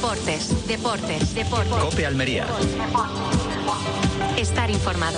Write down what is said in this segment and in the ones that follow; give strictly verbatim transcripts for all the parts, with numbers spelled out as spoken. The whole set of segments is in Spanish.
Deportes, deportes, deportes. COPE Almería. Estar informado.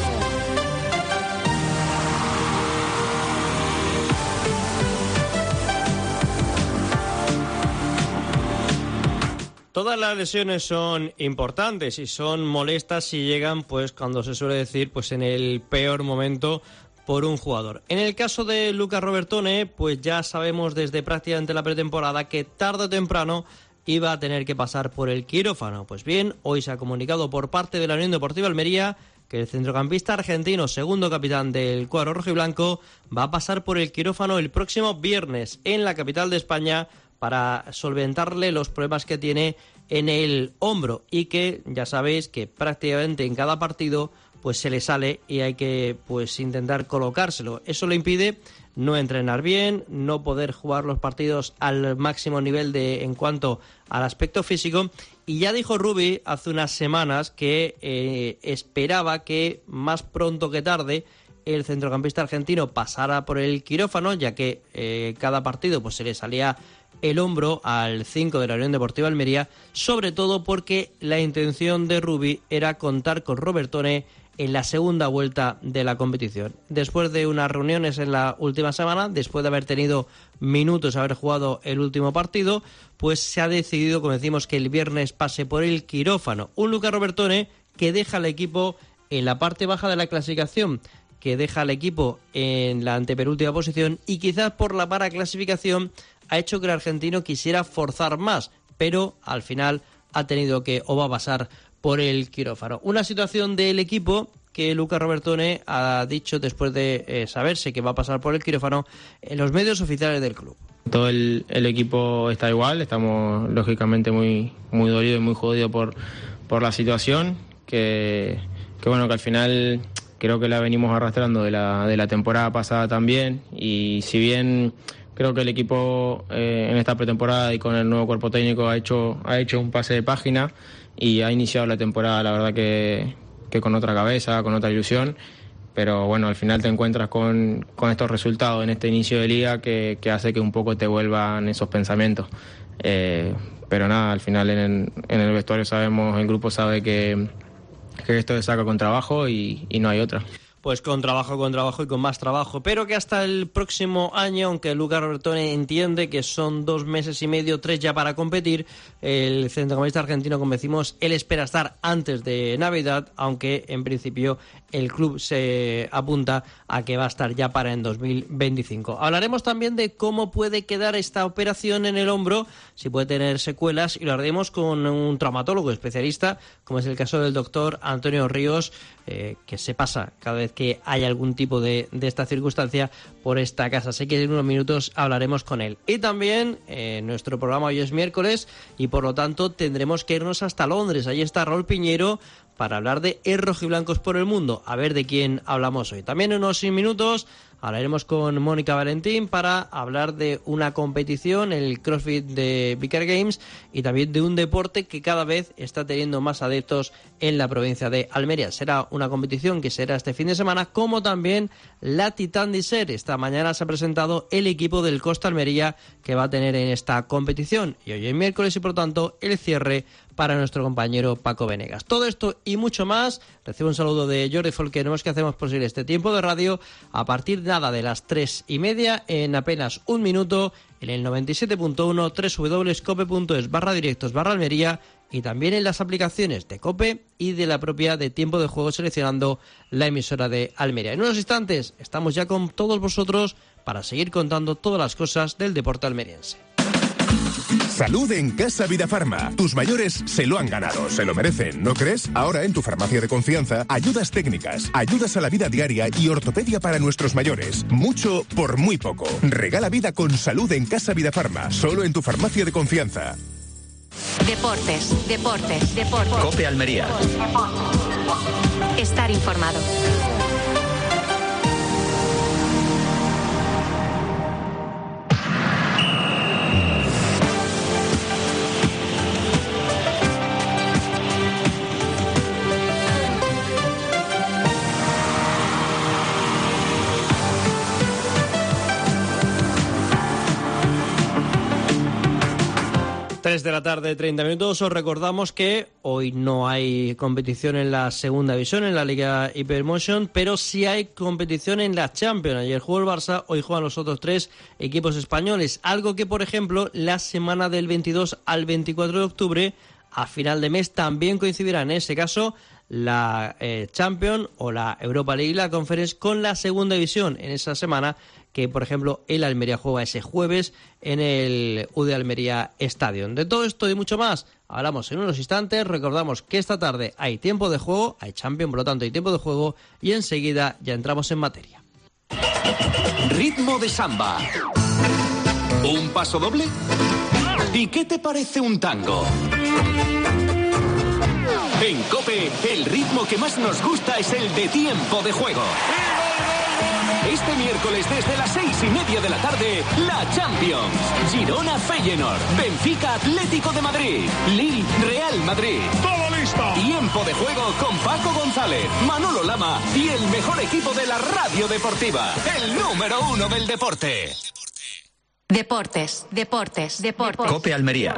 Todas las lesiones son importantes y son molestas si llegan, pues, cuando se suele decir, pues, en el peor momento por un jugador. En el caso de Luca Robertone, pues ya sabemos desde prácticamente la pretemporada que tarde o temprano iba a tener que pasar por el quirófano. Pues bien, hoy se ha comunicado por parte de la Unión Deportiva Almería que el centrocampista argentino, segundo capitán del cuadro rojiblanco, va a pasar por el quirófano el próximo viernes en la capital de España para solventarle los problemas que tiene en el hombro y que ya sabéis que prácticamente en cada partido pues se le sale y hay que pues intentar colocárselo. Eso le impide no entrenar bien, no poder jugar los partidos al máximo nivel de en cuanto al aspecto físico. Y ya dijo Rubi hace unas semanas que eh, esperaba que más pronto que tarde el centrocampista argentino pasara por el quirófano, ya que eh, cada partido pues se le salía el hombro al cinco de la Unión Deportiva Almería, sobre todo porque la intención de Rubi era contar con Robertone en la segunda vuelta de la competición. Después de unas reuniones en la última semana, después de haber tenido minutos, haber jugado el último partido, pues se ha decidido, como decimos, que el viernes pase por el quirófano. Un Luca Robertone que deja al equipo en la parte baja de la clasificación, que deja al equipo en la antepenúltima posición y quizás por la mala clasificación ha hecho que el argentino quisiera forzar más, pero al final ha tenido que o va a pasar por el quirófano. Una situación del equipo que Luca Robertone ha dicho después de eh, saberse que va a pasar por el quirófano en los medios oficiales del club. Todo el, el equipo está igual, estamos lógicamente muy muy dolidos y muy jodidos por, por la situación, que, que bueno, que al final creo que la venimos arrastrando de la, de la temporada pasada también, y si bien creo que el equipo eh, en esta pretemporada y con el nuevo cuerpo técnico ha hecho, ha hecho un pase de página y ha iniciado la temporada, la verdad que, que con otra cabeza, con otra ilusión, pero bueno, al final te encuentras con, con estos resultados en este inicio de liga que, que hace que un poco te vuelvan esos pensamientos. Eh, pero nada, al final en el, en el vestuario sabemos, el grupo sabe que, que esto se saca con trabajo y, y no hay otra. Pues con trabajo, con trabajo y con más trabajo, pero que hasta el próximo año, aunque Luca Robertone entiende que son dos meses y medio, tres ya para competir, el centrocampista argentino, como decimos, él espera estar antes de Navidad, aunque en principio el club se apunta a que va a estar ya para en dos mil veinticinco. Hablaremos también de cómo puede quedar esta operación en el hombro, si puede tener secuelas, y lo haremos con un traumatólogo especialista, como es el caso del doctor Antonio Ríos, eh, que se pasa cada vez que hay algún tipo de, de esta circunstancia por esta casa. Así que en unos minutos hablaremos con él. Y también eh, nuestro programa hoy es miércoles y por lo tanto tendremos que irnos hasta Londres. Ahí está Raúl Piñero para hablar de El Rojiblancos por el Mundo. A ver de quién hablamos hoy. También en unos minutos hablaremos con Mónica Valentín para hablar de una competición, el CrossFit de Vicar Games, y también de un deporte que cada vez está teniendo más adeptos en la provincia de Almería. Será una competición que será este fin de semana, como también la Titán d'Isère. Esta mañana se ha presentado el equipo del Costa Almería que va a tener en esta competición. Y hoy es miércoles y por tanto el cierre para nuestro compañero Paco Venegas. Todo esto y mucho más. Recibo un saludo de Jordi Folqueremos, que hacemos posible este tiempo de radio a partir de nada de las tres y media, en apenas un minuto, en el noventa y siete punto uno, doble u doble u doble u punto cope punto es barra directos barra Almería, y también en las aplicaciones de COPE y de la propia de Tiempo de Juego, seleccionando la emisora de Almería. En unos instantes estamos ya con todos vosotros para seguir contando todas las cosas del deporte almeriense. Salud en Casa Vidafarma. Tus mayores se lo han ganado, se lo merecen, ¿no crees? Ahora en tu farmacia de confianza, ayudas técnicas, ayudas a la vida diaria y ortopedia para nuestros mayores. Mucho por muy poco. Regala vida con salud en Casa Vidafarma, solo en tu farmacia de confianza. Deportes, deportes, deportes. COPE Almería. Estar informado. tres de la tarde, treinta minutos. Os recordamos que hoy no hay competición en la segunda división, en la Liga Hypermotion, pero sí hay competición en la Champions. Ayer jugó el Barça, hoy juegan los otros tres equipos españoles. Algo que, por ejemplo, la semana del veintidós al veinticuatro de octubre, a final de mes, también coincidirá en ese caso la eh, Champions o la Europa League, la Conference, con la segunda división en esa semana, que por ejemplo el Almería juega ese jueves en el U D Almería Stadium. De todo esto y mucho más hablamos en unos instantes. Recordamos que esta tarde hay tiempo de juego, hay Champions, por lo tanto hay tiempo de juego, y enseguida ya entramos en materia. Ritmo de samba. ¿Un paso doble? ¿Y qué te parece un tango? En COPE, el ritmo que más nos gusta es el de tiempo de juego. Este miércoles desde las seis y media de la tarde, la Champions. Girona Feyenoord, Benfica Atlético de Madrid, Lille Real Madrid. ¡Todo listo! Tiempo de juego con Paco González, Manolo Lama y el mejor equipo de la radio deportiva. El número uno del deporte. Deportes, deportes, deportes. COPE Almería.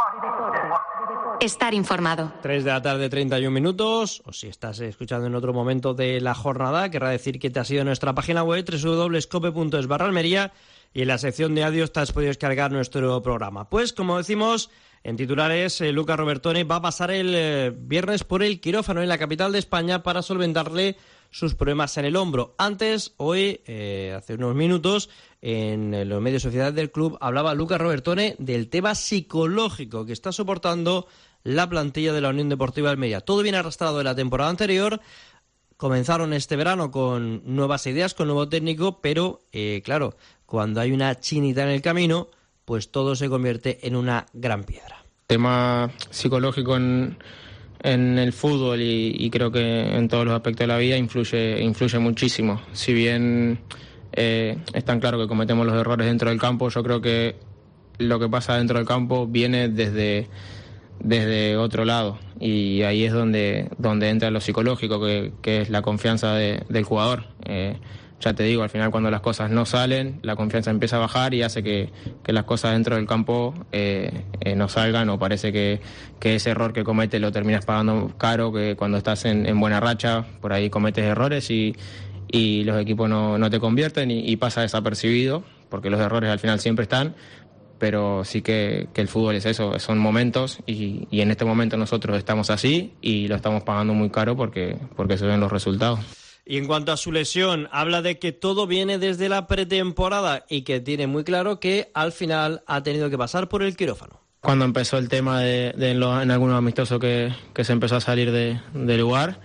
Estar informado. tres de la tarde, treinta y un minutos. O si estás escuchando en otro momento de la jornada, querrá decir que te has ido a nuestra página web doble u doble u doble u punto cope punto es barra Almería, y en la sección de audios te has podido descargar nuestro programa. Pues, como decimos en titulares, eh, Luca Robertone va a pasar el eh, viernes por el quirófano en la capital de España para solventarle sus problemas en el hombro. Antes, hoy, eh, hace unos minutos, en los medios de sociedad del club, hablaba Luca Robertone del tema psicológico que está soportando la plantilla de la Unión Deportiva Almería. Todo viene arrastrado de la temporada anterior. Comenzaron este verano con nuevas ideas, con nuevo técnico, pero eh, claro, cuando hay una chinita en el camino, pues todo se convierte en una gran piedra. Tema psicológico en, en el fútbol y, y creo que en todos los aspectos de la vida influye, influye muchísimo. Si bien eh, es tan claro que cometemos los errores dentro del campo, yo creo que lo que pasa dentro del campo viene desde... desde otro lado, y ahí es donde donde entra lo psicológico, que, que es la confianza de, del jugador. Eh, ya te digo, al final cuando las cosas no salen, la confianza empieza a bajar y hace que, que las cosas dentro del campo eh, eh, no salgan, o parece que, que ese error que cometes lo terminas pagando caro, que cuando estás en, en buena racha, por ahí cometes errores y, y los equipos no, no te convierten y, y pasa desapercibido, porque los errores al final siempre están. Pero sí que, que el fútbol es eso, son momentos, y, y en este momento nosotros estamos así y lo estamos pagando muy caro porque, porque se ven los resultados. Y en cuanto a su lesión, habla de que todo viene desde la pretemporada y que tiene muy claro que al final ha tenido que pasar por el quirófano. Cuando empezó el tema de, de en, los, en algunos amistosos que, que se empezó a salir de, del lugar,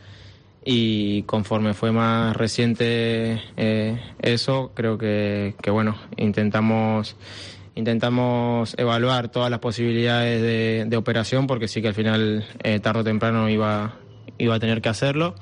y conforme fue más reciente eh, eso, creo que, que bueno, intentamos... Intentamos evaluar todas las posibilidades de, de operación, porque sí que al final, eh, tarde o temprano, iba, iba a tener que hacerlo.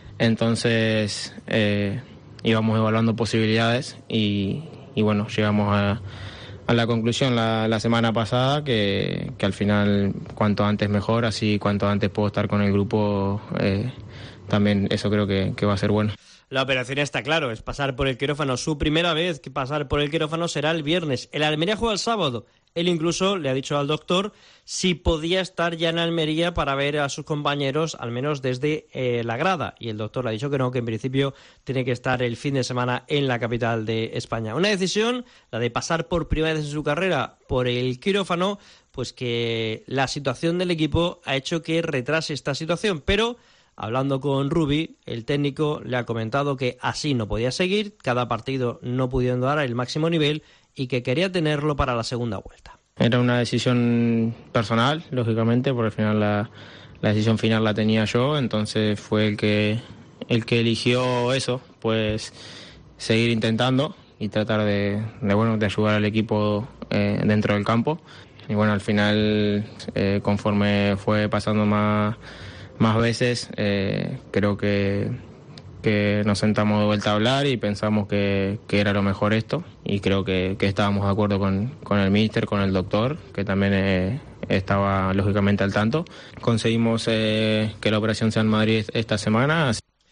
Entonces, eh, íbamos evaluando posibilidades y, y bueno, llegamos a, a la conclusión la, la semana pasada que, que al final, cuanto antes mejor, así cuanto antes puedo estar con el grupo, eh, también eso creo que, que va a ser bueno. La operación está claro, es pasar por el quirófano. Su primera vez que pasar por el quirófano será el viernes. El Almería juega el sábado. Él incluso le ha dicho al doctor si podía estar ya en Almería para ver a sus compañeros, al menos desde eh, la grada. Y el doctor le ha dicho que no, que en principio tiene que estar el fin de semana en la capital de España. Una decisión, la de pasar por primera vez en su carrera por el quirófano, pues que la situación del equipo ha hecho que retrase esta situación, pero... Hablando con Rubi, el técnico le ha comentado que así no podía seguir, cada partido no pudiendo dar el máximo nivel y que quería tenerlo para la segunda vuelta. Era una decisión personal, lógicamente, porque al final la, la decisión final la tenía yo, entonces fue el que, el que eligió eso, pues seguir intentando y tratar de, de, bueno, de ayudar al equipo eh, dentro del campo. Y bueno, al final, eh, conforme fue pasando más... Más veces eh, creo que, que nos sentamos de vuelta a hablar y pensamos que, que era lo mejor esto, y creo que, que estábamos de acuerdo con, con el míster, con el doctor, que también eh, estaba lógicamente al tanto. Conseguimos eh, que la operación sea en Madrid esta semana.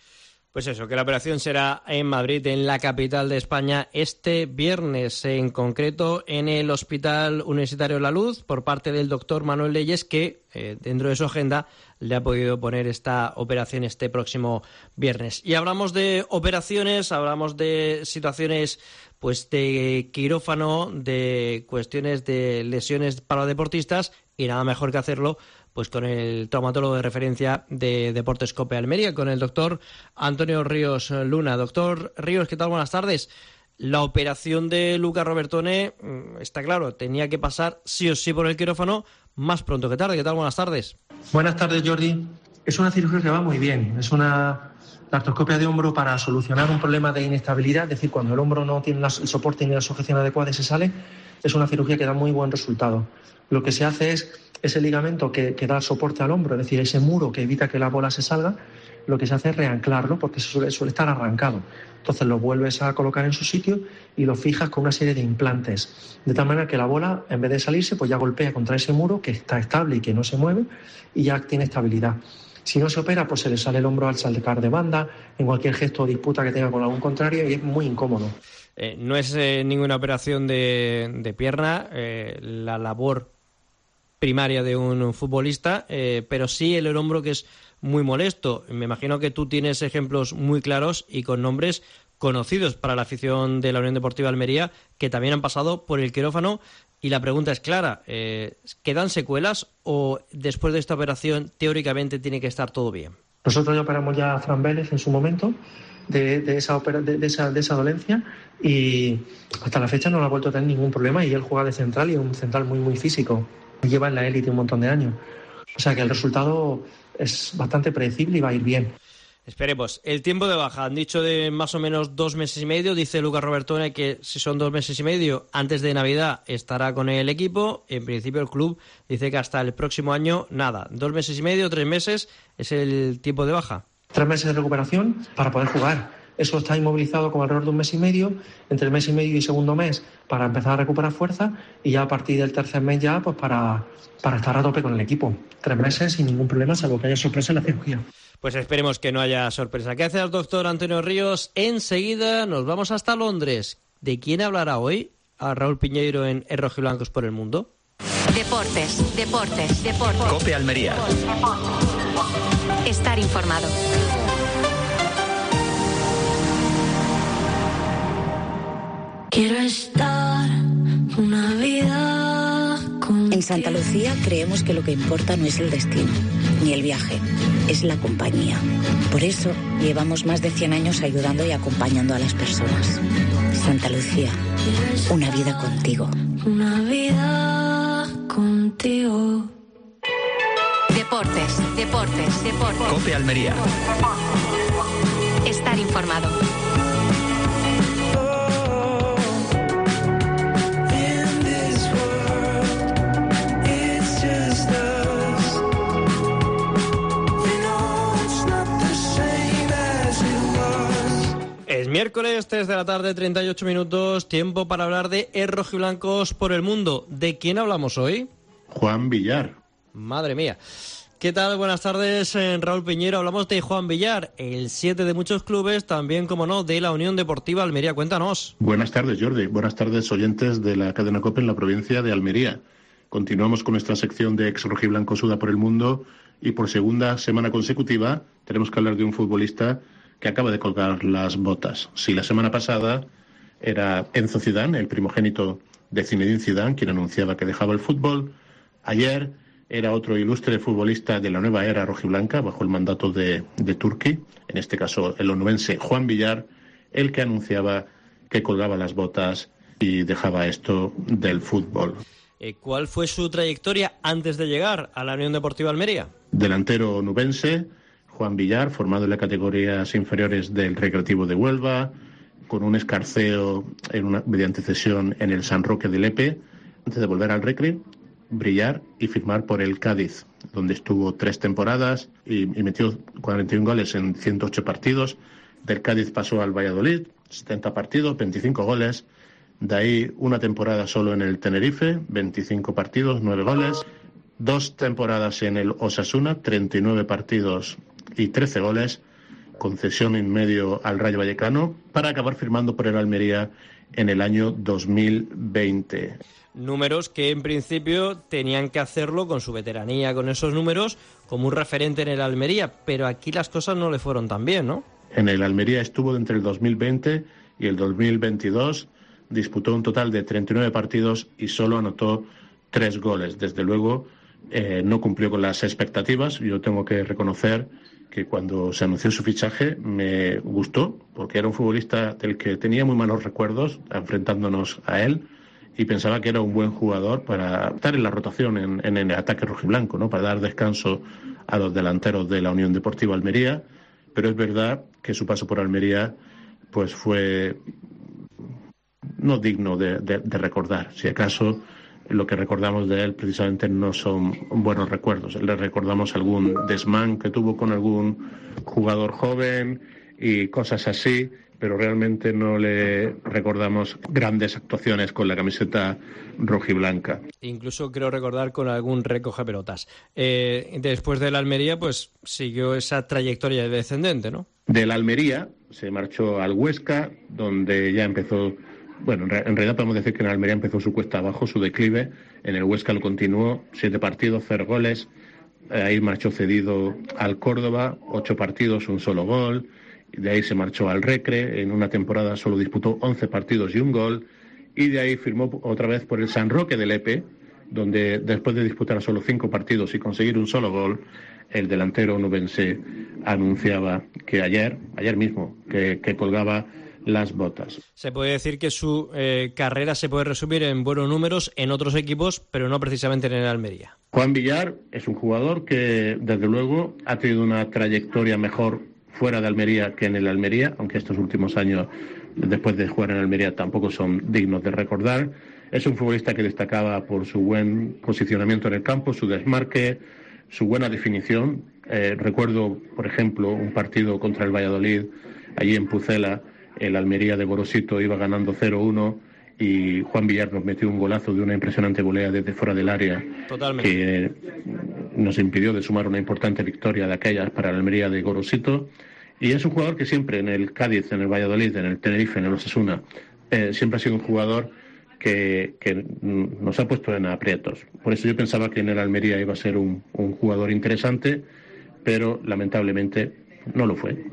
Pues eso, que la operación será en Madrid, en la capital de España, este viernes, en concreto en el Hospital Universitario La Luz, por parte del doctor Manuel Leyes, que eh, dentro de su agenda le ha podido poner esta operación este próximo viernes. Y hablamos de operaciones, hablamos de situaciones pues de quirófano, de cuestiones de lesiones para los deportistas, y nada mejor que hacerlo pues con el traumatólogo de referencia de Deportes Cope Almería, con el doctor Antonio Ríos Luna. Doctor Ríos, ¿qué tal? Buenas tardes. La operación de Luca Robertone, está claro, tenía que pasar sí o sí por el quirófano más pronto que tarde. ¿Qué tal? Buenas tardes. Buenas tardes, Jordi. Es una cirugía que va muy bien. Es una artroscopia de hombro para solucionar un problema de inestabilidad, es decir, cuando el hombro no tiene el soporte ni la sujeción adecuada y se sale, es una cirugía que da muy buen resultado. Lo que se hace es ese ligamento que, que da soporte al hombro, es decir, ese muro que evita que la bola se salga, lo que se hace es reanclarlo porque suele, suele estar arrancado. Entonces lo vuelves a colocar en su sitio y lo fijas con una serie de implantes, de tal manera que la bola, en vez de salirse, pues ya golpea contra ese muro que está estable y que no se mueve y ya tiene estabilidad. Si no se opera, pues se le sale el hombro al saltar de banda, en cualquier gesto o disputa que tenga con algún contrario, y es muy incómodo. Eh, no es eh, ninguna operación de, de pierna, eh, la labor primaria de un futbolista, eh, pero sí el hombro, que es muy molesto. Me imagino que tú tienes ejemplos muy claros y con nombres conocidos para la afición de la Unión Deportiva Almería, que también han pasado por el quirófano. Y la pregunta es clara, eh, ¿quedan secuelas o después de esta operación teóricamente tiene que estar todo bien? Nosotros ya operamos ya a Fran Vélez en su momento de, de, esa, opera, de, de, esa, de esa dolencia, y hasta la fecha no le ha vuelto a tener ningún problema, y él juega de central y es un central muy muy físico, lleva en la élite un montón de años, o sea que el resultado es bastante predecible y va a ir bien. Esperemos. El tiempo de baja, han dicho de más o menos dos meses y medio. Dice Luca Robertone que si son dos meses y medio, antes de Navidad estará con el equipo. En principio el club dice que hasta el próximo año nada. Dos meses y medio, tres meses es el tiempo de baja. Tres meses de recuperación para poder jugar. Eso está inmovilizado con alrededor de un mes y medio, entre el mes y medio y segundo mes para empezar a recuperar fuerza, y ya a partir del tercer mes ya pues para, para estar a tope con el equipo. Tres meses sin ningún problema, salvo que haya sorpresa en la cirugía. Pues esperemos que no haya sorpresa. ¿Qué hace el doctor Antonio Ríos? Enseguida nos vamos hasta Londres. ¿De quién hablará hoy? A Raúl Piñeiro en El Rojiblancos por el Mundo. Deportes, deportes, deportes. Cope Almería. Estar informado. Quiero estar una vida contigo. En Santa Lucía creemos que lo que importa no es el destino, ni el viaje, es la compañía. Por eso llevamos más de cien años ayudando y acompañando a las personas. Santa Lucía, una vida contigo. Una vida contigo. Deportes, deportes, deportes. Cope Almería. Estar informado. Es miércoles, tres de la tarde, treinta y ocho minutos, tiempo para hablar de El Rojiblancos por el Mundo. ¿De quién hablamos hoy? Juan Villar. Madre mía. ¿Qué tal? Buenas tardes, Raúl Piñeiro. Hablamos de Juan Villar, el siete de muchos clubes, también, como no, de la Unión Deportiva Almería. Cuéntanos. Buenas tardes, Jordi. Buenas tardes, oyentes de la cadena COPE en la provincia de Almería. Continuamos con nuestra sección de ex rojiblanco suda por el mundo, y por segunda semana consecutiva tenemos que hablar de un futbolista que acaba de colgar las botas. Si la semana pasada era Enzo Zidane, el primogénito de Zinedine Zidane, quien anunciaba que dejaba el fútbol, ayer era otro ilustre futbolista de la nueva era rojiblanca, bajo el mandato de, de Turki, en este caso el onubense Juan Villar, el que anunciaba que colgaba las botas y dejaba esto del fútbol. ¿Cuál fue su trayectoria antes de llegar a la Unión Deportiva Almería? Delantero onubense, Juan Villar, formado en las categorías inferiores del Recreativo de Huelva, con un escarceo en una, mediante cesión en el San Roque de Lepe, antes de volver al Recre, brillar y firmar por el Cádiz, donde estuvo tres temporadas y, y metió cuarenta y un goles en ciento ocho partidos. Del Cádiz pasó al Valladolid, setenta partidos, veinticinco goles. De ahí una temporada solo en el Tenerife, veinticinco partidos, nueve goles. Dos temporadas en el Osasuna, treinta y nueve partidos y trece goles. concesión en medio al Rayo Vallecano para acabar firmando por el Almería en el año dos mil veinte. Números que en principio tenían que hacerlo con su veteranía, con esos números, como un referente en el Almería, pero aquí las cosas no le fueron tan bien, ¿no? En el Almería estuvo entre el dos mil veinte y el dos mil veintidós, disputó un total de treinta y nueve partidos y solo anotó tres goles. Desde luego eh, no cumplió con las expectativas. Yo tengo que reconocer que cuando se anunció su fichaje me gustó, porque era un futbolista del que tenía muy malos recuerdos enfrentándonos a él, y pensaba que era un buen jugador para estar en la rotación en, en el ataque rojiblanco, ¿no? Para dar descanso a los delanteros de la Unión Deportiva Almería. Pero es verdad que su paso por Almería pues fue no digno de, de, de recordar. Si acaso lo que recordamos de él precisamente no son buenos recuerdos. Le recordamos algún desmán que tuvo con algún jugador joven y cosas así, pero realmente no le recordamos grandes actuaciones con la camiseta rojiblanca. Incluso creo recordar con algún recoge pelotas. Eh, después de la Almería, pues siguió esa trayectoria descendente, ¿no? De la Almería se marchó al Huesca, donde ya empezó... Bueno, en realidad podemos decir que en Almería empezó su cuesta abajo, su declive. En el Huesca lo continuó, siete partidos, cero goles. Ahí marchó cedido al Córdoba, ocho partidos, un solo gol. De ahí se marchó al Recre, en una temporada solo disputó once partidos y un gol. Y de ahí firmó otra vez por el San Roque de Lepe, donde después de disputar solo cinco partidos y conseguir un solo gol, el delantero nubense anunciaba que ayer, ayer mismo, que, que colgaba las botas. Se puede decir que su eh, carrera se puede resumir en buenos números en otros equipos, pero no precisamente en el Almería. Juan Villar es un jugador que, desde luego, ha tenido una trayectoria mejor fuera de Almería que en el Almería, aunque estos últimos años, después de jugar en Almería, tampoco son dignos de recordar. Es un futbolista que destacaba por su buen posicionamiento en el campo, su desmarque, su buena definición. Eh, recuerdo, por ejemplo, un partido contra el Valladolid, allí en Pucela. El Almería de Gorosito iba ganando cero uno y Juan Villar nos metió un golazo de una impresionante volea desde fuera del área. Totalmente. Que nos impidió de sumar una importante victoria de aquellas para el Almería de Gorosito. Y es un jugador que siempre en el Cádiz, en el Valladolid, en el Tenerife, en el Osasuna, eh, siempre ha sido un jugador que, que nos ha puesto en aprietos. Por eso yo pensaba que en el Almería iba a ser un, un jugador interesante, pero lamentablemente no lo fue.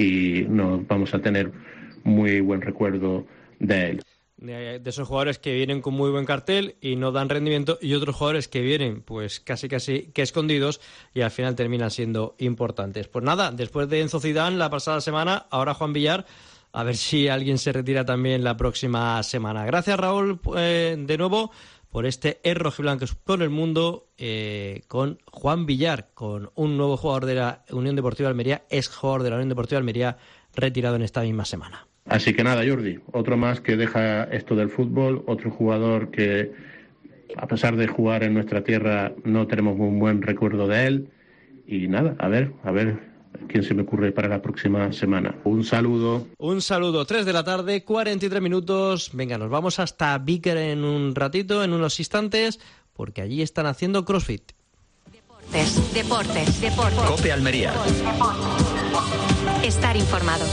Y no vamos a tener muy buen recuerdo de él. De, de esos jugadores que vienen con muy buen cartel y no dan rendimiento, y otros jugadores que vienen pues casi casi que escondidos y al final terminan siendo importantes. Pues nada, después de Enzo Zidane la pasada semana, ahora Juan Villar, a ver si alguien se retira también la próxima semana. Gracias, Raúl, eh, de nuevo por este Es Rojiblanco por el Mundo eh, con Juan Villar, con un nuevo jugador de la Unión Deportiva Almería, ex jugador de la Unión Deportiva Almería, retirado en esta misma semana. Así que nada, Jordi, otro más que deja esto del fútbol, otro jugador que, a pesar de jugar en nuestra tierra, no tenemos un buen recuerdo de él. Y nada, a ver, a ver quién se me ocurre para la próxima semana. Un saludo. Un saludo, tres de la tarde, cuarenta y tres minutos. Venga, nos vamos hasta Víquer en un ratito, en unos instantes, porque allí están haciendo CrossFit. Deportes, deportes, deportes. COPE Almería. Estar informado.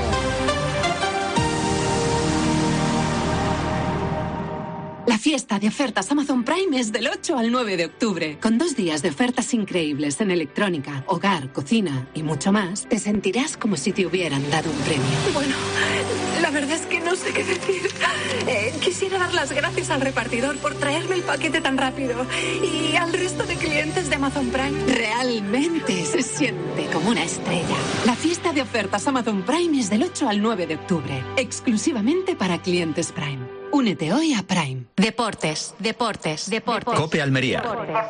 La fiesta de ofertas Amazon Prime es del ocho al nueve de octubre. Con dos días de ofertas increíbles en electrónica, hogar, cocina y mucho más, te sentirás como si te hubieran dado un premio. Bueno, la verdad es que no sé qué decir. Eh, quisiera dar las gracias al repartidor por traerme el paquete tan rápido y al resto de clientes de Amazon Prime. Realmente se siente como una estrella. La fiesta de ofertas Amazon Prime es del ocho al nueve de octubre, exclusivamente para clientes Prime. Únete hoy a Prime. Deportes, deportes, deportes. COPE Almería.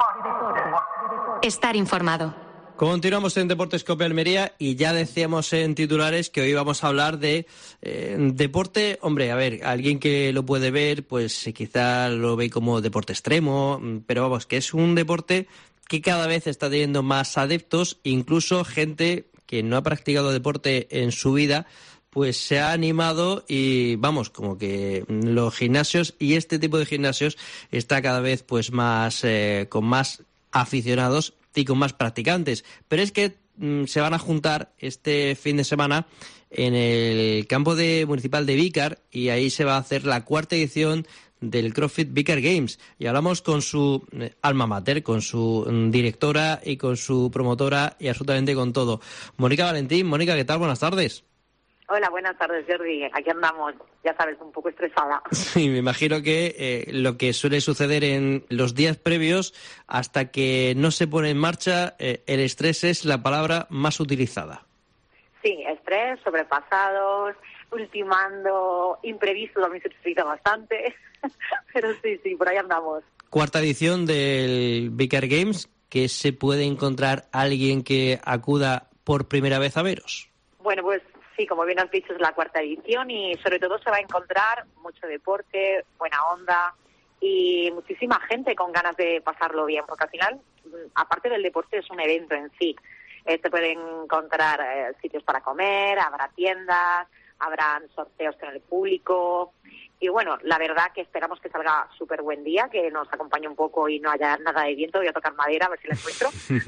Estar informado. Continuamos en Deportes COPE Almería y ya decíamos en titulares que hoy vamos a hablar de eh, deporte. Hombre, a ver, alguien que lo puede ver, pues quizá lo ve como deporte extremo, pero vamos, que es un deporte que cada vez está teniendo más adeptos, incluso gente que no ha practicado deporte en su vida, pues se ha animado y vamos, como que los gimnasios y este tipo de gimnasios está cada vez pues más eh, con más aficionados y con más practicantes. Pero es que mm, se van a juntar este fin de semana en el campo de municipal de Vícar y ahí se va a hacer la cuarta edición del CrossFit Vícar Games. Y hablamos con su eh, alma mater, con su mm, directora y con su promotora y absolutamente con todo. Mónica Valentín. Mónica, ¿qué tal? Buenas tardes. Hola, buenas tardes, Jordi. Aquí andamos, ya sabes, un poco estresada. Sí, me imagino que eh, lo que suele suceder en los días previos, hasta que no se pone en marcha, eh, el estrés es la palabra más utilizada. Sí, estrés, sobrepasados, ultimando, imprevisto también se necesita bastante, pero sí, sí, por ahí andamos. Cuarta edición del Vícar Games, ¿que se puede encontrar alguien que acuda por primera vez a veros? Bueno, pues sí, como bien has dicho, es la cuarta edición y sobre todo se va a encontrar mucho deporte, buena onda y muchísima gente con ganas de pasarlo bien, porque al final, aparte del deporte, es un evento en sí. Eh, se pueden encontrar eh, sitios para comer, habrá tiendas, habrán sorteos con el público. Y bueno, la verdad que esperamos que salga súper buen día, que nos acompañe un poco y no haya nada de viento. Voy a tocar madera a ver si la encuentro.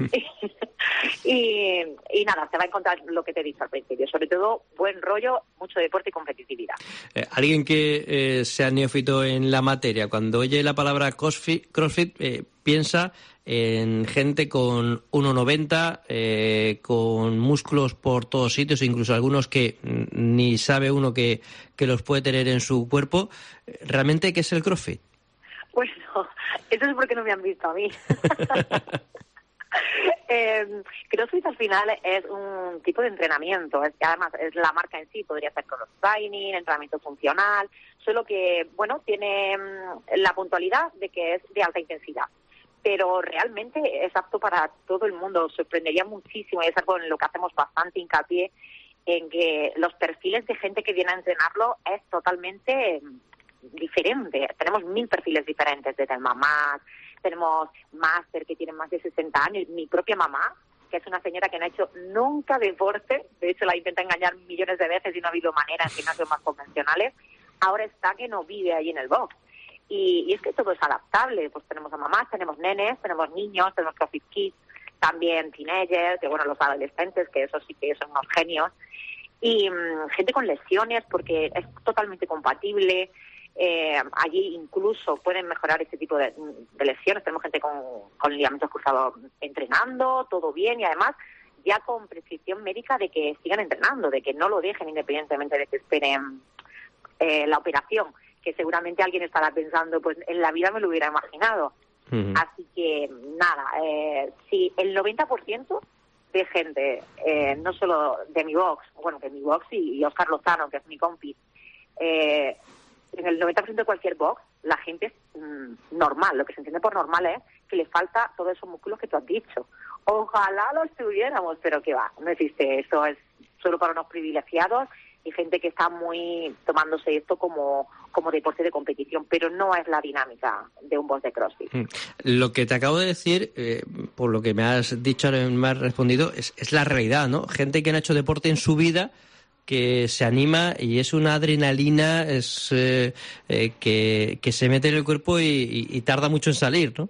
y, y nada, se va a encontrar lo que te he dicho al principio. Sobre todo, buen rollo, mucho deporte y competitividad. Eh, alguien que eh, sea neófito en la materia, cuando oye la palabra CrossFit, CrossFit eh, piensa en gente con uno noventa, eh, con músculos por todos sitios, incluso algunos que ni sabe uno que, que los puede tener en su cuerpo. ¿Realmente qué es el CrossFit? Bueno, eso es porque no me han visto a mí. eh, CrossFit al final es un tipo de entrenamiento, es que además es la marca en sí, podría ser cross training, entrenamiento funcional, solo que, bueno, tiene la puntualidad de que es de alta intensidad. Pero realmente es apto para todo el mundo. Sorprendería muchísimo, y es algo en lo que hacemos bastante hincapié, en que los perfiles de gente que viene a entrenarlo es totalmente diferente. Tenemos mil perfiles diferentes, desde mamás, tenemos máster que tienen más de sesenta años, mi propia mamá, que es una señora que no ha hecho nunca deporte, de hecho la intenta engañar millones de veces y no ha habido manera en gimnasios más convencionales, ahora está que no vive ahí en el box. Y, y es que todo es adaptable, pues tenemos a mamás, tenemos nenes, tenemos niños, tenemos CrossFit Kids, también teenagers, que bueno, los adolescentes, que eso sí que son unos genios, y um, gente con lesiones, porque es totalmente compatible, eh, allí incluso pueden mejorar este tipo de, de lesiones, tenemos gente con, con ligamentos cruzados entrenando, todo bien, y además ya con prescripción médica de que sigan entrenando, de que no lo dejen independientemente de que esperen eh, la operación, que seguramente alguien estará pensando, pues en la vida me lo hubiera imaginado. Uh-huh. Así que, nada, eh, si el noventa por ciento de gente, eh, no solo de mi box, bueno, de mi box y, y Óscar Lozano, que es mi compi, eh, en el noventa por ciento de cualquier box, la gente es mm, normal. Lo que se entiende por normal es que le falta todos esos músculos que tú has dicho. Ojalá los tuviéramos, pero que va, no existe. Eso es solo para unos privilegiados y gente que está muy tomándose esto como, como deporte de competición, pero no es la dinámica de un box de CrossFit. Lo que te acabo de decir, eh, por lo que me has dicho, me has respondido, es, es la realidad, ¿no? Gente que no ha hecho deporte en su vida, que se anima y es una adrenalina es eh, eh, que, que se mete en el cuerpo y, y, y tarda mucho en salir, ¿no?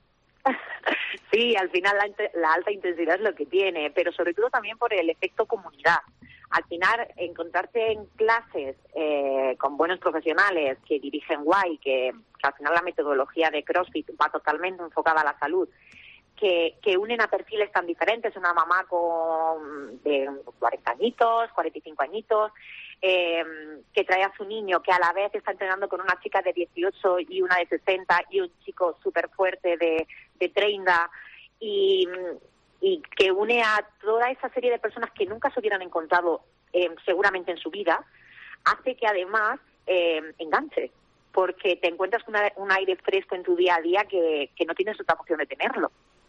Sí, al final la, la alta intensidad es lo que tiene, pero sobre todo también por el efecto comunidad. Al final, encontrarte en clases eh, con buenos profesionales que dirigen guay, que, que al final la metodología de CrossFit va totalmente enfocada a la salud, que, que unen a perfiles tan diferentes, una mamá con de cuarenta añitos, cuarenta y cinco añitos, eh, que trae a su niño, que a la vez está entrenando con una chica de dieciocho y una de sesenta y un chico súper fuerte de, de treinta, y... y que une a toda esa serie de personas que nunca se hubieran encontrado eh, seguramente en su vida, hace que además eh, enganche, porque te encuentras con una, un aire fresco en tu día a día que, que no tienes otra opción de tenerlo.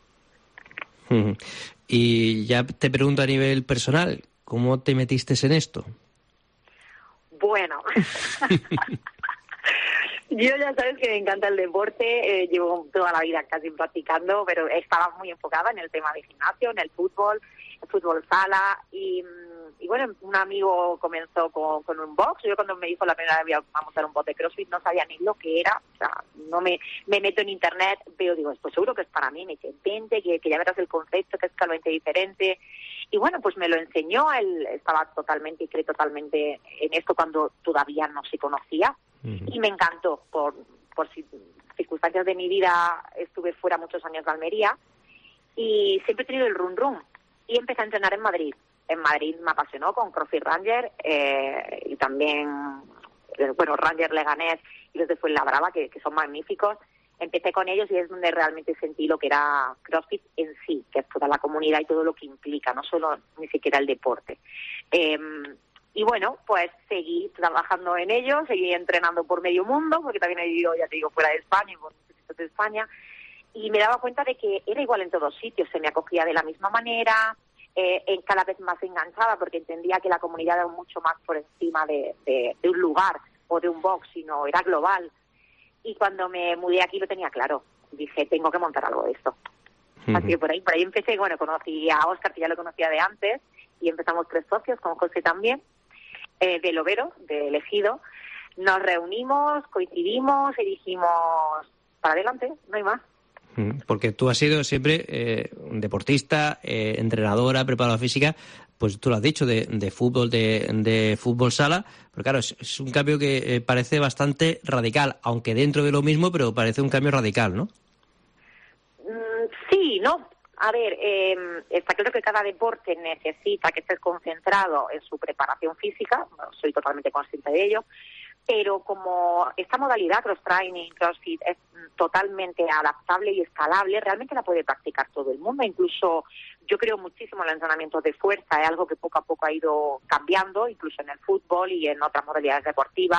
Y ya te pregunto a nivel personal, ¿cómo te metiste en esto? Bueno... Yo ya sabes que me encanta el deporte, eh, llevo toda la vida casi practicando, pero estaba muy enfocada en el tema de gimnasio, en el fútbol, el fútbol sala, y, y bueno, un amigo comenzó con, con un box. Yo cuando me dijo la primera vez a montar un box de CrossFit no sabía ni lo que era, o sea, no me, me meto en internet, veo, digo, pues seguro que es para mí, me dice, vente, que, que ya verás el concepto, que es totalmente diferente, Y bueno, pues me lo enseñó, él estaba totalmente y cree totalmente en esto cuando todavía no se conocía. Uh-huh. Y me encantó, por, por circunstancias de mi vida estuve fuera muchos años de Almería y siempre he tenido el run run. Y empecé a entrenar en Madrid. En Madrid me apasionó con CrossFit Ranger eh, y también, eh, bueno, Ranger Leganés y los de Fuenlabrada, que, que son magníficos. Empecé con ellos y es donde realmente sentí lo que era CrossFit en sí, que es toda la comunidad y todo lo que implica, no solo ni siquiera el deporte. Eh, y bueno, pues seguí trabajando en ello, seguí entrenando por medio mundo, porque también he vivido, ya te digo, fuera de España y por muchos sitios de España, y me daba cuenta de que era igual en todos sitios, se me acogía de la misma manera, eh, en cada vez más enganchada, porque entendía que la comunidad era mucho más por encima de, de, de un lugar o de un box, sino era global. Y cuando me mudé aquí lo tenía claro. Dije, tengo que montar algo de esto. Uh-huh. Así que por ahí, por ahí empecé. Bueno, conocí a Óscar, que ya lo conocía de antes, y empezamos tres socios, con José también, eh, de Lovero, de Elegido. Nos reunimos, coincidimos y dijimos, para adelante, no hay más. Porque tú has sido siempre eh, un deportista, eh, entrenadora, preparadora física, pues tú lo has dicho, de, de fútbol, de, de fútbol sala, pero claro, es, es un cambio que eh, parece bastante radical, aunque dentro de lo mismo, pero parece un cambio radical, ¿no? Mm, sí, no. A ver, eh, está claro que cada deporte necesita que estés concentrado en su preparación física, soy totalmente consciente de ello, pero como esta modalidad cross-training, CrossFit, es totalmente adaptable y escalable, realmente la puede practicar todo el mundo. Incluso yo creo muchísimo en el entrenamiento de fuerza, es algo que poco a poco ha ido cambiando, incluso en el fútbol y en otras modalidades deportivas.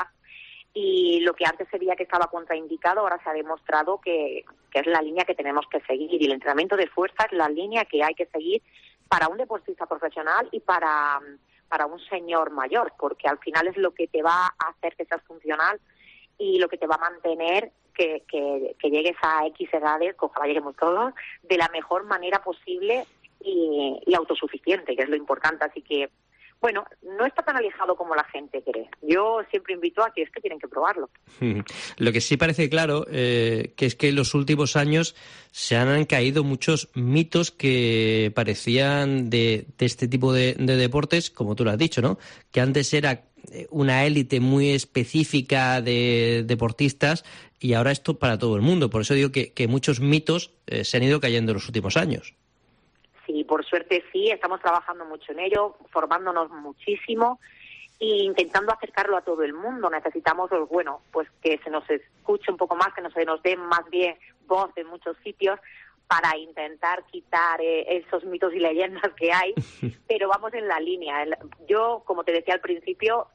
Y lo que antes se veía que estaba contraindicado, ahora se ha demostrado que, que es la línea que tenemos que seguir. Y el entrenamiento de fuerza es la línea que hay que seguir para un deportista profesional y para... para un señor mayor, porque al final es lo que te va a hacer que seas funcional y lo que te va a mantener que, que, que llegues a X edades, que ojalá lleguemos todos, de la mejor manera posible y, y autosuficiente, que es lo importante. Así que, bueno, no está tan alejado como la gente cree. Yo siempre invito a que es que tienen que probarlo. Lo que sí parece claro eh, que es que en los últimos años se han caído muchos mitos que parecían de, de este tipo de, de deportes, como tú lo has dicho, ¿no? Que antes era una élite muy específica de deportistas y ahora esto para todo el mundo. Por eso digo que, que muchos mitos eh, se han ido cayendo en los últimos años. Sí, por suerte sí, estamos trabajando mucho en ello, formándonos muchísimo e intentando acercarlo a todo el mundo. Necesitamos, pues, bueno, pues que se nos escuche un poco más, que no se nos dé más bien voz en muchos sitios para intentar quitar eh, esos mitos y leyendas que hay, pero vamos en la línea. Yo, como te decía al principio,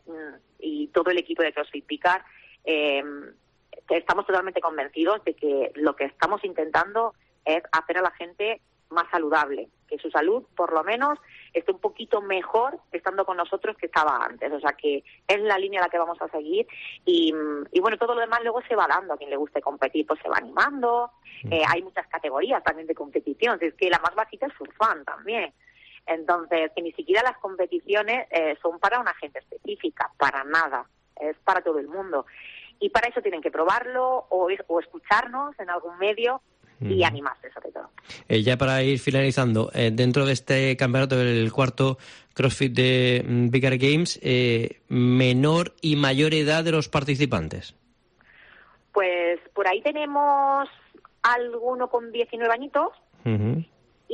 y todo el equipo de CrossFit Vicar, eh, estamos totalmente convencidos de que lo que estamos intentando es hacer a la gente más saludable, que su salud, por lo menos, esté un poquito mejor estando con nosotros que estaba antes. O sea, que es la línea a la que vamos a seguir y, y bueno, todo lo demás luego se va dando. A quien le guste competir, pues se va animando. Eh, hay muchas categorías también de competición. Es que la más básica es surfan también. Entonces, que ni siquiera las competiciones eh, son para una gente específica, para nada. Es para todo el mundo. Y para eso tienen que probarlo o, o escucharnos en algún medio y animarse sobre todo. Eh, ya para ir finalizando, eh, dentro de este campeonato del cuarto CrossFit de mm, Vicar Games, eh, menor y mayor edad de los participantes. Pues por ahí tenemos alguno con diecinueve añitos. Uh-huh.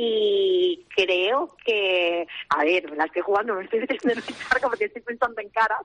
Y creo que, a ver, me la estoy jugando, me estoy metiendo en el charco porque estoy pensando en caras.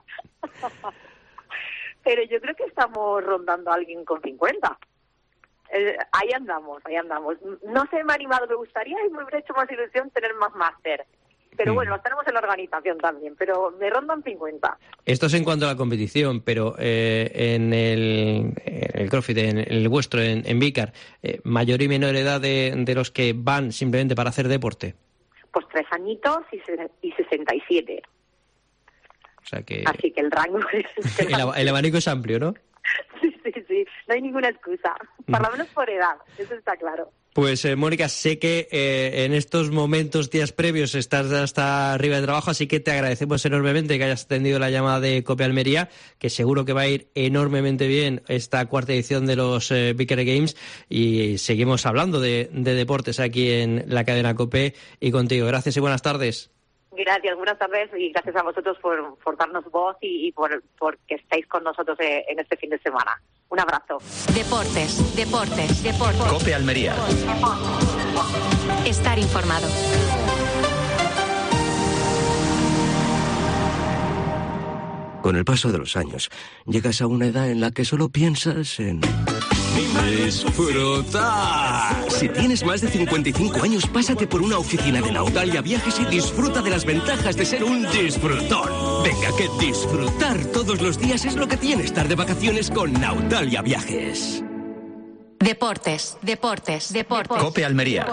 Pero yo creo que estamos rondando a alguien con cincuenta. Eh, ahí andamos, ahí andamos. No sé, me ha animado, me gustaría y me hubiera hecho más ilusión tener más máster. Pero mm. bueno, los tenemos en la organización también, pero me rondan cincuenta. Esto es en cuanto a la competición, pero eh, en, el, en el CrossFit, en el vuestro, en, en Vicar, eh, ¿mayor y menor edad de, de los que van simplemente para hacer deporte? Pues tres añitos y, se, y sesenta y siete. O sea que... Así que el rango es... el, el abanico es amplio, ¿no? Sí, sí, sí, no hay ninguna excusa, por lo menos por edad, eso está claro. Pues eh, Mónica, sé que eh, en estos momentos, días previos, estás hasta arriba de trabajo, así que te agradecemos enormemente que hayas atendido la llamada de COPE Almería, que seguro que va a ir enormemente bien esta cuarta edición de los eh, Vicar Games, y seguimos hablando de, de deportes aquí en la cadena COPE y contigo. Gracias y buenas tardes. Gracias, buenas tardes y gracias a vosotros por, por darnos voz y, y por, por que estáis con nosotros en este fin de semana. Un abrazo. Deportes, deportes, deportes. COPE Almería. Estar informado. Con el paso de los años, llegas a una edad en la que solo piensas en... ¡disfrutar! Si tienes más de cincuenta y cinco años, pásate por una oficina de Nautalia Viajes y disfruta de las ventajas de ser un disfrutón. Venga, que disfrutar todos los días es lo que tiene estar de vacaciones con Nautalia Viajes. Deportes, deportes, deportes. COPE Almería.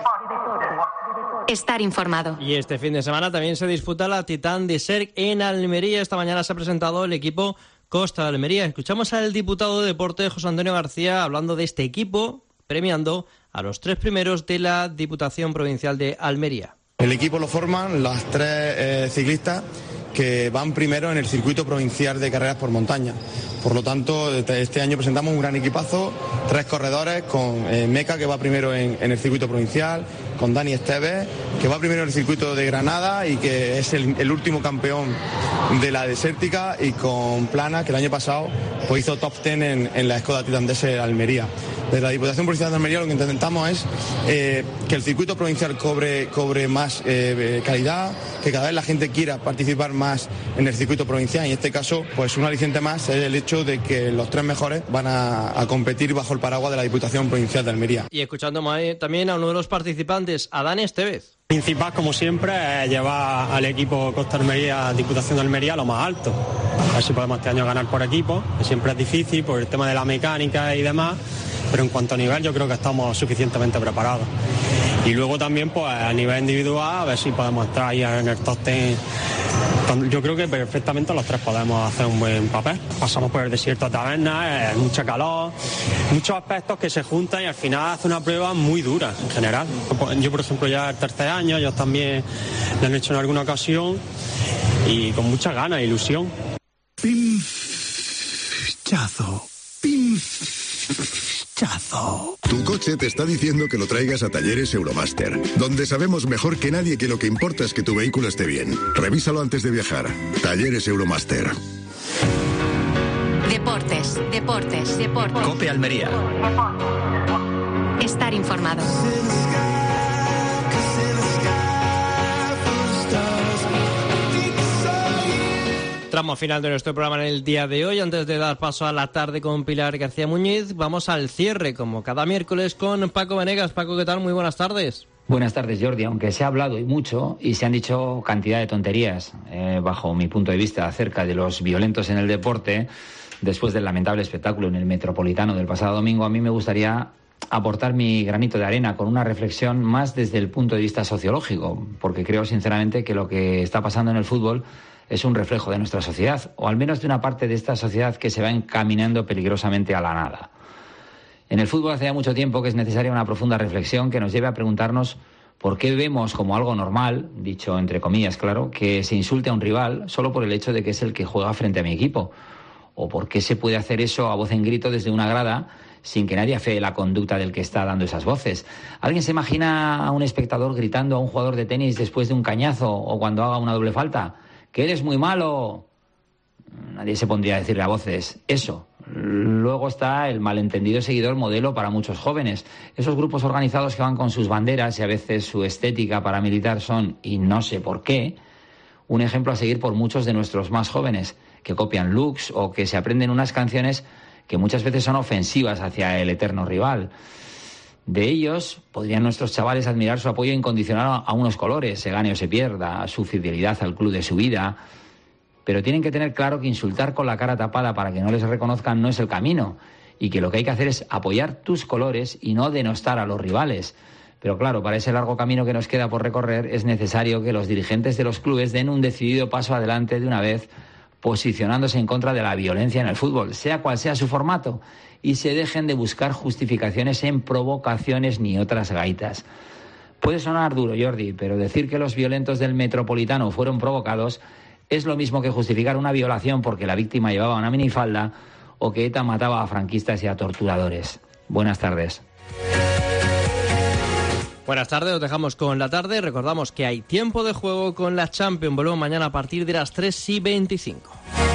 Estar informado. Y este fin de semana también se disputa la Titán de Serc en Almería. Esta mañana se ha presentado el equipo Costa de Almería. Escuchamos al diputado de Deporte, José Antonio García, hablando de este equipo, premiando a los tres primeros de la Diputación Provincial de Almería. El equipo lo forman las tres eh, ciclistas que van primero en el circuito provincial de carreras por montaña. Por lo tanto, este año presentamos un gran equipazo, tres corredores con eh, Meca, que va primero en, en el circuito provincial, con Dani Esteves, que va primero en el circuito de Granada y que es el, el último campeón de la desértica, y con Plana, que el año pasado pues, hizo top ten en, en la Skoda Titan D S Almería. Desde la Diputación Provincial de Almería lo que intentamos es eh, que el circuito provincial cobre, cobre más eh, calidad, que cada vez la gente quiera participar más en el circuito provincial, y en este caso, pues un aliciente más es el hecho de que los tres mejores van a, a competir bajo el paraguas de la Diputación Provincial de Almería. Y escuchando también a uno de los participantes, a Dani Esteves. Principal, como siempre, es llevar al equipo Costa Almería, Diputación de Almería, a lo más alto. A ver si podemos este año ganar por equipo, que siempre es difícil por el tema de la mecánica y demás, pero en cuanto a nivel yo creo que estamos suficientemente preparados. Y luego también pues a nivel individual a ver si podemos entrar ahí en el top ten. Yo creo que perfectamente los tres podemos hacer un buen papel. Pasamos por el desierto a Taberna, es mucha calor, muchos aspectos que se juntan y al final hace una prueba muy dura en general. Yo por ejemplo ya el tercer año, ellos también lo han hecho en alguna ocasión y con muchas ganas e ilusión. Pinchazo, pinchazo. Tu coche te está diciendo que lo traigas a Talleres Euromaster, donde sabemos mejor que nadie que lo que importa es que tu vehículo esté bien. Revísalo antes de viajar. Talleres Euromaster. Deportes, deportes, deportes. COPE Almería. Estar informado. Tramo final de nuestro programa en el día de hoy. Antes de dar paso a la tarde con Pilar García Muñiz, vamos al cierre, como cada miércoles, con Paco Venegas. Paco, ¿qué tal? Muy buenas tardes. Buenas tardes, Jordi. Aunque se ha hablado y mucho y se han dicho cantidad de tonterías, eh, bajo mi punto de vista, acerca de los violentos en el deporte, después del lamentable espectáculo en el Metropolitano del pasado domingo, a mí me gustaría aportar mi granito de arena con una reflexión más desde el punto de vista sociológico, porque creo sinceramente que lo que está pasando en el fútbol es un reflejo de nuestra sociedad, o al menos de una parte de esta sociedad que se va encaminando peligrosamente a la nada. En el fútbol hace ya mucho tiempo que es necesaria una profunda reflexión que nos lleve a preguntarnos por qué vemos como algo normal, dicho entre comillas, claro, que se insulte a un rival solo por el hecho de que es el que juega frente a mi equipo, o por qué se puede hacer eso a voz en grito desde una grada sin que nadie afee la conducta del que está dando esas voces. ¿Alguien se imagina a un espectador gritando a un jugador de tenis después de un cañazo o cuando haga una doble falta? ¡Que eres muy malo! Nadie se pondría a decirle a voces eso. Luego está el malentendido seguidor modelo para muchos jóvenes. Esos grupos organizados que van con sus banderas y a veces su estética paramilitar son, y no sé por qué, un ejemplo a seguir por muchos de nuestros más jóvenes, que copian looks o que se aprenden unas canciones que muchas veces son ofensivas hacia el eterno rival. De ellos podrían nuestros chavales admirar su apoyo incondicional a unos colores, se gane o se pierda, su fidelidad al club de su vida. Pero tienen que tener claro que insultar con la cara tapada para que no les reconozcan no es el camino, y que lo que hay que hacer es apoyar tus colores y no denostar a los rivales. Pero claro, para ese largo camino que nos queda por recorrer es necesario que los dirigentes de los clubes den un decidido paso adelante de una vez posicionándose en contra de la violencia en el fútbol, sea cual sea su formato, y se dejen de buscar justificaciones en provocaciones ni otras gaitas. Puede sonar duro, Jordi, pero decir que los violentos del Metropolitano fueron provocados es lo mismo que justificar una violación porque la víctima llevaba una minifalda o que ETA mataba a franquistas y a torturadores. Buenas tardes. Buenas tardes, os dejamos con la tarde. Recordamos que hay tiempo de juego con la Champions. Volvemos mañana a partir de las tres y veinticinco.